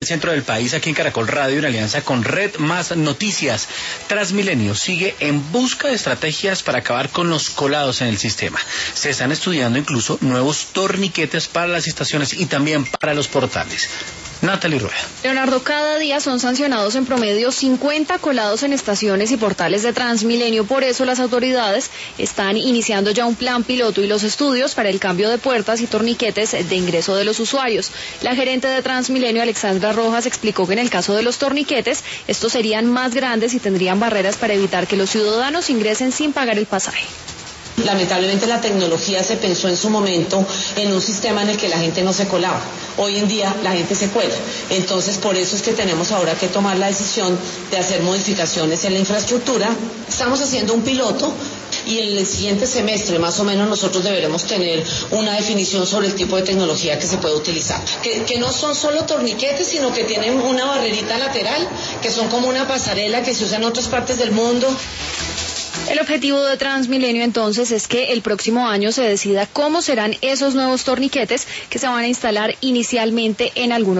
centro del país, aquí en Caracol Radio, en alianza con Red Más Noticias. Transmilenio sigue en busca de estrategias para acabar con los colados en el sistema. Se están estudiando incluso nuevos torniquetes para las estaciones y también para los portales. Natalie Rueda. Leonardo, cada día son sancionados en promedio 50 colados en estaciones y portales de Transmilenio. Por eso las autoridades están iniciando ya un plan piloto y los estudios para el cambio de puertas y torniquetes de ingreso de los usuarios. La gerente de Transmilenio, Alexandra Rojas, explicó que en el caso de los torniquetes, estos serían más grandes y tendrían barreras para evitar que los ciudadanos ingresen sin pagar el pasaje. Lamentablemente la tecnología se pensó en su momento en un sistema en el que la gente no se colaba. Hoy en día la gente se cuela. Entonces por eso es que tenemos ahora que tomar la decisión de hacer modificaciones en la infraestructura. Estamos haciendo un piloto y en el siguiente semestre más o menos nosotros deberemos tener una definición sobre el tipo de tecnología que se puede utilizar. Que no son solo torniquetes, sino que tienen una barrerita lateral, que son como una pasarela que se usa en otras partes del mundo. El objetivo de Transmilenio entonces es que el próximo año se decida cómo serán esos nuevos torniquetes que se van a instalar inicialmente en algunos